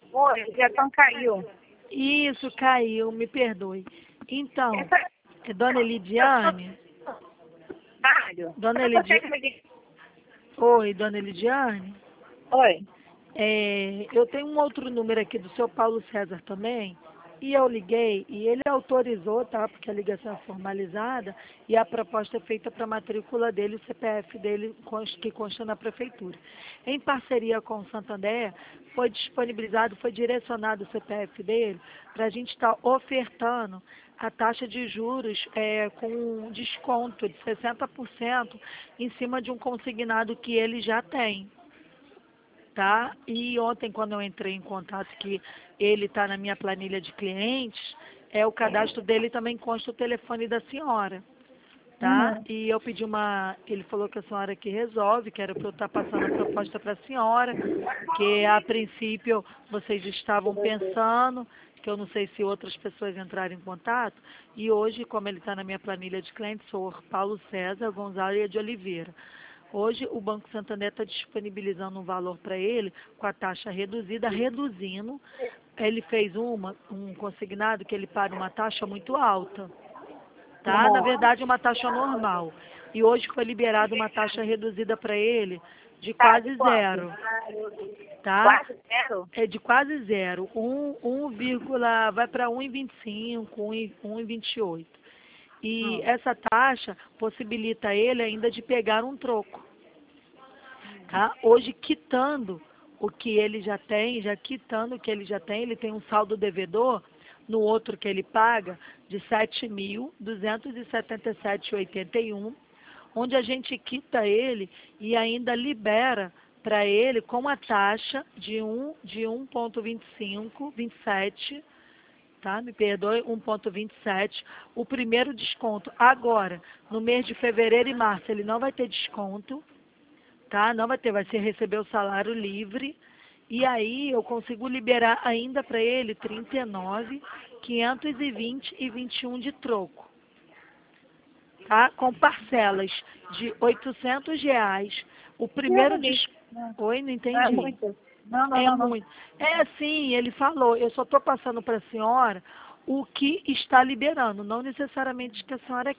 Oi, o ligação caiu. Isso, caiu, me perdoe. Então, Essa... é Dona Elidiane? Mário, Dona você Elidiane? consegue me ligar? Oi, Dona Elidiane? Oi. Eu tenho um outro número aqui do seu Paulo César também, e eu liguei e ele autorizou, tá? Porque a ligação é formalizada e a proposta é feita para a matrícula dele, o CPF dele, que consta na prefeitura. Em parceria com o Santander, foi disponibilizado, foi direcionado o CPF dele para a gente estar ofertando a taxa de juros com um desconto de 60% em cima de um consignado que ele já tem. Tá? E ontem, quando eu entrei em contato, que ele está na minha planilha de clientes, o cadastro dele também consta o telefone da senhora, tá? Uhum. E eu pedi ele falou que a senhora que resolve, que era para eu estar passando a proposta para a senhora, que a princípio vocês estavam pensando, que eu não sei se outras pessoas entraram em contato, e hoje, como ele está na minha planilha de clientes, sou Paulo César Gonzalez de Oliveira. Hoje o Banco Santander está disponibilizando um valor para ele com a taxa reduzida, reduzindo. Ele fez um consignado que ele paga uma taxa muito alta, tá? Na Uhum. verdade, uma taxa normal. E hoje foi liberada uma taxa reduzida para ele de Tá, de quase quanto? zero, tá? Quase zero? É de quase zero. Vai para 1,25, 1,28. E Hum. essa taxa possibilita ele ainda de pegar um troco. Tá? Hoje, quitando o que ele já tem, já quitando o que ele já tem, ele tem um saldo devedor no outro que ele paga de 7.277,81, onde a gente quita ele e ainda libera para ele com a taxa de 1,25, 27, tá? Me perdoe, 1,27, o primeiro desconto. Agora, no mês de fevereiro e março, ele não vai ter desconto, tá? Não vai ter, vai ser receber o salário livre. E aí eu consigo liberar ainda para ele 39, 520 e 21 de troco, tá? Com parcelas de R$ 800. O Eu primeiro não vi. Não, Oi, não não é entendi. muito. Não, não, É não, não. muito. É sim, ele falou, eu só estou passando para a senhora o que está liberando, não necessariamente que a senhora